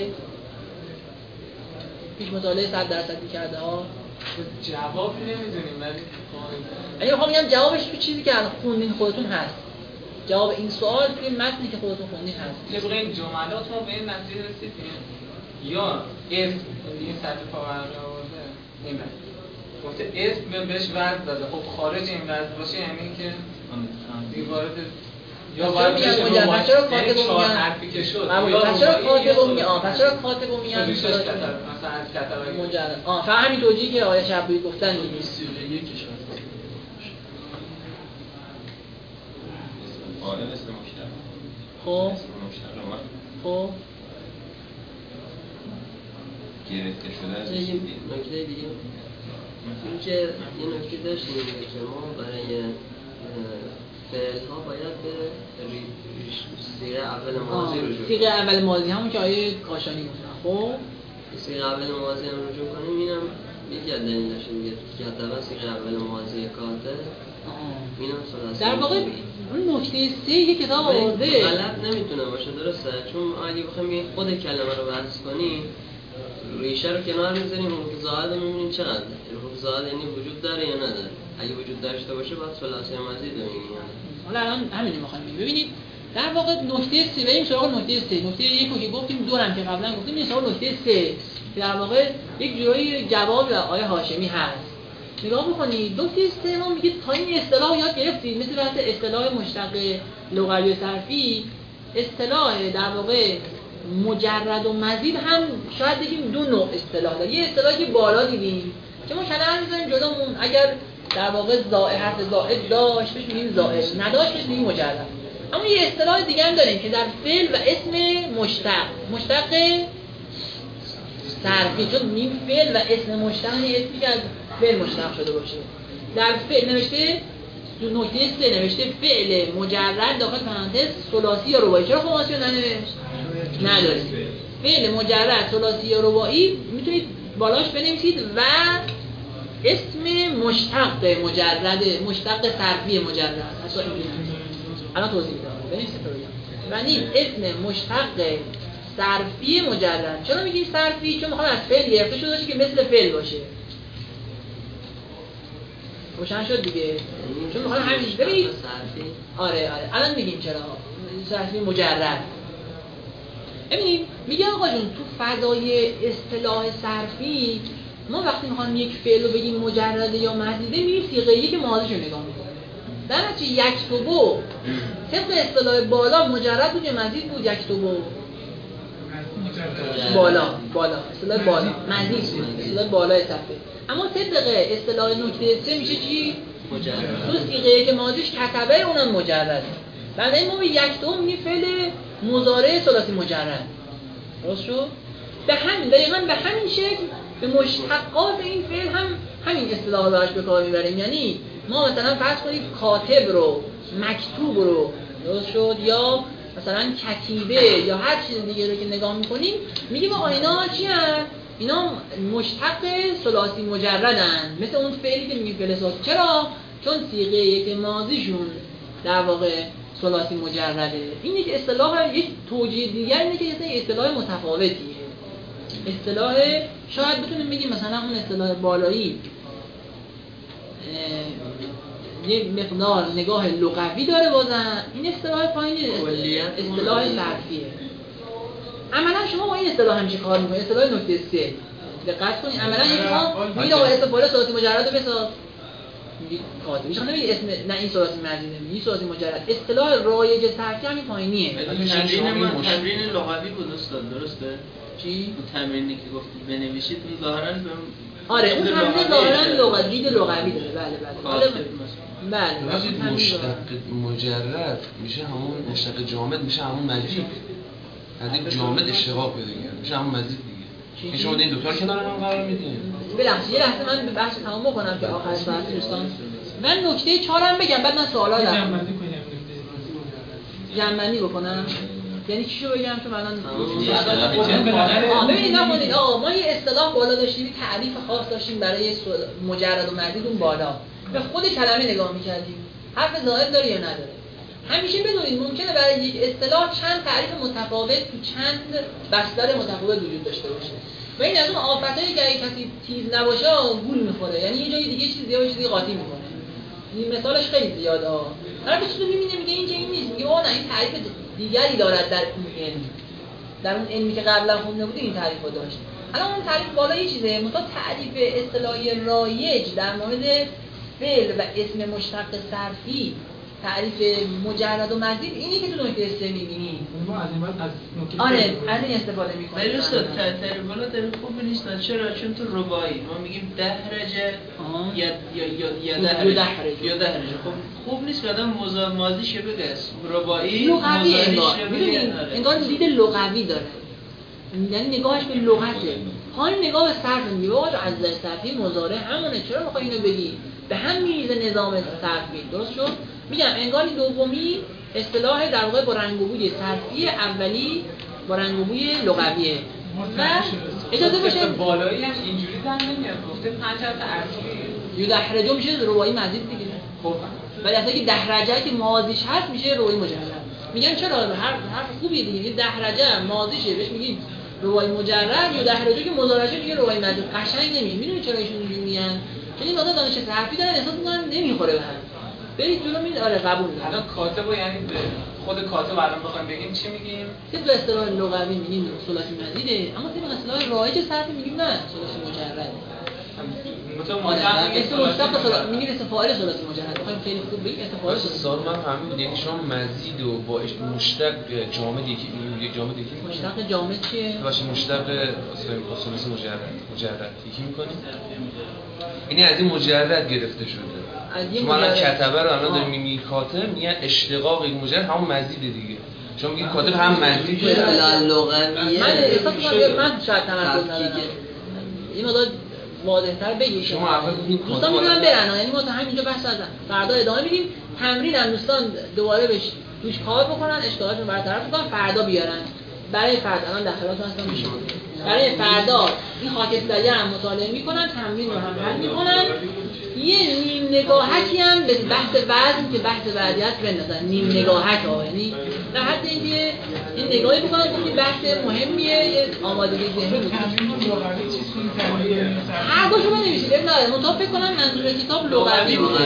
پیش مطالعه صد درصدی کرده ها. جواب نمیدونیم ولی اگه بخوام بگم جوابش تو چیزی که الان خوندین خودتون هست. جواب این سوال توی متنی که خودتون خوندین هست. طبق این جملات ما به این نتیجه رسیدیم یا اسم این سطح پاورده آورده این گفته اسم بهش وزن داده خب خارج این وزن باشه یعنی که دیوارد یا باید بشه مجرد چرا کاتب رو میگن حرفی که شد پس چرا کاتب رو میگن پس چرا کاتب رو میگن مثلا از کتبه مجرد آه فقط همین توجیهی که آیه شبویی گفتن نیست. آره اسم مشتق خب اسم مشتق ما خب گرفته شده از یه نکته دیگه اینکه یه نکته داشتیم که ما برای فعل ها باید به صیغه اول ماضی رجوع کنیم. صیغه اول ماضی همون که آیه کاشانی گفتن. خب صیغه اول ماضی هم رجوع کنیم اینم یکی از دلیلش دیگه که حتما صیغه اول ماضی کاتب اینم ثلاثی. در واقع اون نکته سه یه کتاب آورده غلط نمیتونه باشه درسته چون اگه بخوایم خود کلمه رو بحث کنیم ریشه رو کنار میذاریم حروف زائد رو میبینیم چقدر حروف زائد یعنی وجود داره یا نداره. اگه وجود داشته باشه باید ثلاثی مزید بگیریم. حالا الان همین رو می‌خوایم ببینیم. ببینید در واقع نکته سه بریم سراغ نکته سه. نکته یک رو که گفتیم دورم که قبلا گفتیم این سراغ نکته سه که در واقع یک جورایی جواب آیه هاشمی هست. نگاه بکنید دو تا سوم میگه تا این اصطلاح یاد گرفتید، مثل بحث اصطلاح مشتق لغوی و صرفی، اصطلاح در واقع مجرد و مزید هم شاید بگیم دو نوع اصطلاح داره. یه اصطلاحی که بالا دیدیم که ما کلمه می‌ذاریم جلومون، اگر در واقع زائد حرف زائد داشت بهش میگیم زائد، نداشت بهش میگیم مجرد. اما یه اصطلاح دیگه هم داریم که در فعل و اسم مشتق، مشتق صرفی، چون میگیم فعل و اسم مشتق یعنی اسمی که از فعل مشتق شده باشه. در فعل نوشته دو نکته سه نوشته فعل مجرد داخل پرانتز ثلاثی یا رباعی. چرا خماسی رو ننوشت؟ نداریم. فعل مجرد ثلاثی یا رباعی میتونید بالاش بنویسید و اسم مشتق مجرد، مشتق صرفی مجرد. اصلا الان توضیح میدم. بنویسید تو بگم. یعنی اسم مشتق صرفی مجرد. چرا میگیم صرفی؟ چون میخوام از فعل گرفته شده باشه که مثل فعل باشه. روشن شد دیگه. چون میخوام همین ببینید. آره آره. الان میگیم چرا صرفی مجرد. ببینید میگه آقا جون تو فضای اصطلاح صرفی ما وقتی میخوام یک فعل رو بگیم مجرده یا مزیده میریم صیغه یک ماضیش رو نگاه میکنیم. در نتیجه یکتبو طبق اصطلاح بالا مجرد بود یا مزید بود؟ یکتبو بالا بالا اصطلاح بالا مزید بود، اصطلاح بالای صفحه. اما طبق اصطلاح نکته سه میشه چی؟ مجرد. تو صیغه یک ماضیش کتبه اونم مجرده. بنابراین ما به یکتبو میگیم فعل مضارع ثلاثی مجرد. درست شد؟ به همین دقیقاً به همین شکل به مشتقات این فعل هم همین اصطلاح رو براش به کار میبریم. یعنی ما مثلا فرض کنید کاتب رو، مکتوب رو، درست شد، یا مثلا کتیبه یا هر چیز دیگه رو که نگاه میکنیم میگیم آقا اینا چی هست؟ اینا مشتق ثلاثی مجردن، مثل اون فعلی که میگیم فعل ثلاثی. چرا؟ چون صیغه یک ماضیشون در واقع ثلاثی مجرده. این یک اصطلاح، یک توجیه دیگر اینه که یه اصطلاح متفاوتیه. اصطلاح شاید بتونیم بگیم مثلا اون اصطلاح بالایی یک مقدار نگاه لغوی داره، بازن این اصطلاح پایین اصطلاح صرفیه. عملا شما با این اصطلاح همیشه کار میکنید. اصطلاح نکته سه دقت کنید. عملا یک ما میگید آقا استفاده ثلاثی مجرد رو بساز، میگید کاتب. میشه نمیگید اسم نه این ثلاثی مزیده، میگید ثلاثی مجرد. اصطلاح رایج صرفی همین پایینیه. تمرین ما تمرین لغوی بود استاد، درسته؟ چی؟ اون تمرینی که گفتید بنویسید اون ظاهراً به آره اون تمرین ظاهراً لغوی دید لغوی داره. بله بله. بله. وقتی مشتق مجرد میشه همون مشتق جامد میشه همون مزید. از این جامد اشتقاق پیدا کرد میشه همون مزید دیگه. این شما این دو تا کنار هم قرار میدین. ببخشید یه لحظه من به بحث تمام بکنم که آخر بحث دوستان. من نکته چهار هم بگم بعد من سوالا دارم. جمع‌بندی کنیم. جمع‌بندی بکنم. یعنی چیشو بگم که من الان ببینید نکنید آقا ما یه اصطلاح بالا داشتیم، تعریف خاص داشتیم برای مجرد و مزید اون بالا. به خود کلمه نگاه می‌کردیم. حرف زائد داره یا نداره. همیشه بدونید ممکنه برای یک اصطلاح چند تعریف متفاوت تو چند بستر متفاوت وجود داشته باشه. و این از اون آفتایی که اگه کسی تیز نباشه گول می‌خوره. یعنی یه جای دیگه چیز یا چیزی قاطی می‌کنه. این مثالش خیلی زیاده ها. هر چیزی رو می‌بینه میگه این که این نیست. میگه آ نه این تعریف دیگری دارد در اون علم. در اون علمی که قبلا خونده بود این تعریف رو داشت. الان اون تعریف بالا یه چیزه، مثلا تعریف اصطلاحی رایج در مورد فعل و اسم مشتق صرفی، تعریف مجرد و مزید اینی که تو نکته سه می‌بینی. ما از این بعد از نکته آره از این استفاده می‌کنیم. ولی استاد تعریف بالا تعریف خوب نیست. چرا؟ چون تو رباعی ما میگیم دهرجه یا یا یا یا دهرجه یا دهرجه. خب خوب نیست که آدم ماضیش بگه رباعی لغوی انگار. می‌دونید انگار دید لغوی داره. یعنی نگاهش به لغته. حال نگاه به صرف میگه آقا از صرفی مضارع همونه، چرا می‌خوای اینو بگی؟ به هم میریزه نظام صرفی. درست شد؟ میگم انگار دومی اصطلاح در واقع با رنگ و بوی صرفی، اولی با رنگ و بوی لغویه. و اجازه بشه بالایی هم اینجوری در نمیاد. گفته پنج حرف عرضی. یو دهرجه میشه رباعی مزید دیگه. خب ولی اصلا که دهرجه که ماضیش هست میشه رباعی مجرد. میگن چرا هر حرف خوبیه دیگه. دهرجه ماضیشه بهش میگیم رباعی مجرد، یا دهرجه که مضارعشه میگه رباعی مزید. قشنگ نمیشه. میدونی چرا ایشون اینجوری میگن؟ چون این واسه دانش صرفی دارن احساس میکنن نمیخوره به هم. برید جلو میید. آره قبول دارم. الان کاتبو یعنی خود کاتب الان بخوایم بگیم چی میگیم؟ طبق اصطلاح لغوی میگیم ثلاثی مزیده، اما طبق اصطلاح رایج صرفی میگیم نه ثلاثی مجرده. اسم مشتق سلاسی میگیم اسم فاعل ثلاثی مجرد. بخوایم خیلی خوب بگیم اسم فاعل ثلاثی. سوال من فهمیدم یعنی شما مزید و با مشتق جامد یکی یک جامد یکی مشتق جامد چیه؟ باشه مشتق ثلاثی مجرد مجرد یکی می‌کنیم. یعنی از این مجرد گرفته شده. شما الان کتبه رو الان داریم میگی کاتب میگن اشتقاق این مجرد همون مزید دیگه. شما میگید کاتب هم مزیده. لغویه. من احساس می‌کنم من شاید تمرکز ندارم. این مقدار واضح‌تر بگید. شما اول بگید دوستان میتونن برن، یعنی ما تا همینجا بحث ازن. فردا ادامه میدیم. تمرین هم دوستان دوباره بهش توش کار بکنن، اشکالاتشون برطرف کنن، فردا بیارن. برای فردا الان داخلاتون هستن میشه. برای فردا این خاک استادی هم مطالعه میکنن، تمرین رو هم حل میکنن. یه نیم نگاهکی هم به بحث وزن که بحث وضعیت بندازن. نیم نگاهک ها، یعنی در حد اینکه این نگاهی بکنن که بحث مهمیه، یه آمادگی ذهنی بود. هر دوشو بنویسید. ابتدا منتها فکر کنم منظور کتاب لغوی بوده.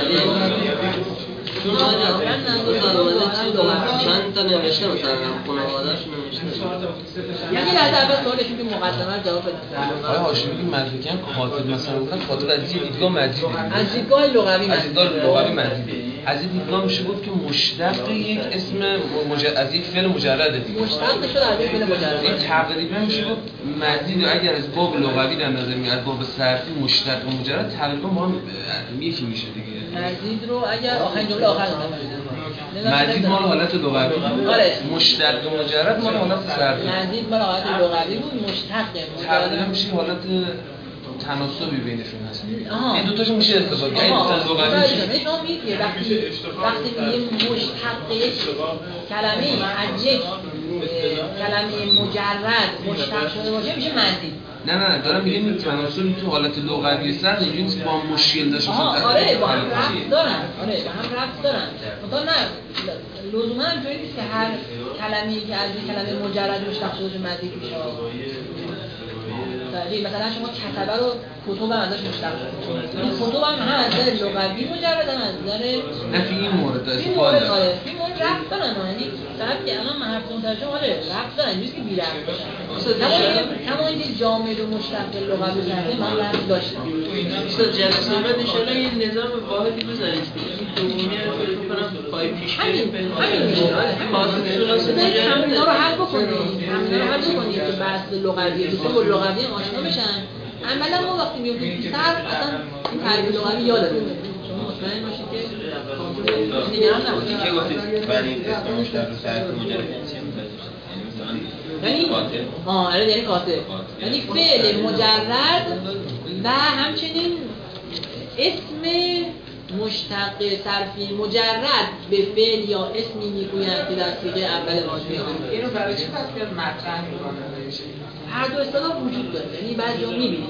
چند تا نوشته مثلا خانواده‌اش نوشته. یکی لحظه اول سوالشون که مقدمه رو جواب بدن. آیا هاشمی مدرکم کاتب مثلا گفتن کاتب از یه دیدگاه مزیده. از دیدگاه لغوی از دیدگاه لغوی مزیده. از این دیدگاه میشه گفت که مشتق یک اسم مجرد از یک فعل مجرده دیگه. مشتق شده از یک فعل مجرد. این تقریبا میشه گفت مزید اگر از باب لغوی در نظر میاد از باب صرفی مشتق و مجرد تقریبا با هم یکی میشه دیگه. مزید رو اگر آخرین جمله آخر مزید مال حالت لغوی. آره. مشتق و مجرد مال حالت صرفی. مزید مال حالت لغوی بود، مشتق تقریبا میشه حالت تناسبی بینشون هست. این دو تاشون میشه استفاده کرد. این دو تا لغوی میشه. شما میگید وقتی وقتی میگیم مشتق یک کلمه از یک کلمه مجرد مشتق شده باشه میشه مزید. نه نه نه دارم میگم این تناسبی تو حالت لغوی سر اینجوری نیست با مشکل داشته باشه. آره با هم ربط دارن. آره با هم ربط دارن. مثلا نه لزوما اینجوری نیست که هر کلمه‌ای که از یک کلمه مجرد مشتق شده مزید میشه. مثلا شما کتبه رو کتب هم ازش مشتق شده. این کتب هم هم از نظر لغوی مجرد هم از نظر نه فی این مورد استفاده داره. این مورد ربط دارن. یعنی طرف که الان من حرف ترجمه آره ربط دارن، نیست که بی ربط باشه. کما اینکه جامد و مشتق لغوی کرده من ربط داشتم. استاد جلسه بعد ان شاء الله یه نظام واحدی بزنید. این دومی رو فکر کنم پای پیش همین همین میشه. همین رو حل بکنید. همین رو حل بکنید که بحث لغوی دوستان با لغوی آشنا بشن. عملا ما وقتی میگیم تو صرف اصلا این تعریف لغوی یادتون شما مطمئن باشید که نگران نباشید. چه گفتید برای اسم مشتق رو صرف مجرد چی می‌ذارید؟ یعنی آه آره یعنی کاتب. یعنی فعل مجرد و همچنین اسم مشتق صرفی مجرد به فعل یا اسمی میگویند که در سیغه اول واژه آن. اینو برای چی پس بیاد مطرح می‌کنه؟ هر دو اصطلاح وجود داره. یعنی بعضیا می‌بینید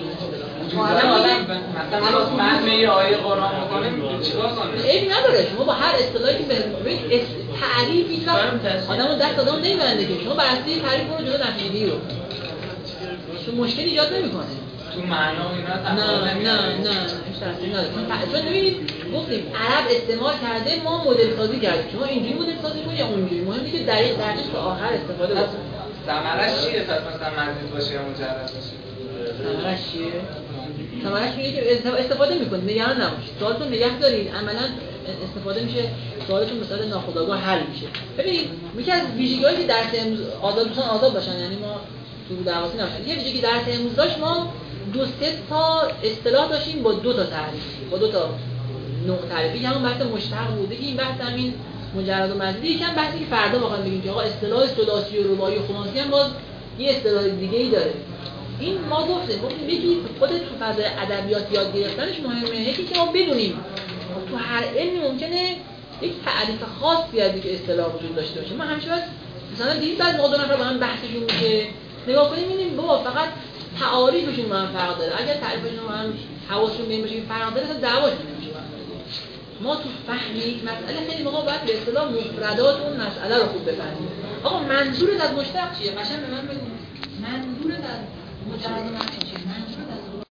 مثلا فهم یه آیه قرآن می‌کنه چیکار کنه؟ عیبی نداره. شما با هر اصطلاحی که ببینید تعریف هیچ وقت آدمو دست آدمو نمی‌بنده که شما بر اساس تعریف رو جلو نفیدی رو شما مشکل ایجاد نمی‌کنه. تو معنا و اینا نه نه نه هیچ تأثیری نداره. چون ببینید گفتیم عرب استعمال کرده ما مدل سازی کردیم. شما اینجوری مدل سازی کنید یا اونجوری. مهمه که دقیق دقیق تا آخر استفاده بکنید. ثمرش چیه پس مثلا مزید باشه یا مجرد باشه؟ ثمرش چیه؟ ثمرش اینه که استفاده میکنید. نگران نباشید. سوالتون نگه دارید. عملاً استفاده میشه. سوالتون به صورت ناخودآگاه حل میشه. ببینید یکی از ویژگی‌هایی که درس امروز آزاد دوستان آزاد باشن، یعنی ما تو درواسی نباشیم. یه ویژگی درس امروز داشت، ما دو سه تا اصطلاح داشتیم با دو تا تعریف، با دو تا نوع تعریفی. همون بحث مشتق بوده که این بحث همین مجرد و مزید. یکم بحثی که فردا بخوام بگیم که آقا اصطلاح ثلاثی و رباعی و خماسی هم باز یه اصطلاح دیگه‌ای داره. این ما گفتیم گفتیم یکی خود تو فضای ادبیات یاد گرفتنش مهمه، یکی که ما بدونیم تو هر علمی ممکنه یک تعریف خاصی از یک اصطلاح وجود داشته باشه. ما همیشه بس مثلا دیدید بعد موضوع نفر با هم بحثشون میشه نگاه کنیم می‌بینیم بابا فقط تعاریفشون با هم فرق داره. اگر تعریفشون با هم حواسشون به این باشه که فرق داره، اصلا دعواشون نمیشه. ما تو فهم یک مسئله خیلی موقع باید به اصطلاح مفردات اون مسئله رو خوب بفهمیم. آقا منظورت از مشتق چیه؟ قشنگ به من بگو. منظورت از مجرد و مزید چیه؟ منظورت از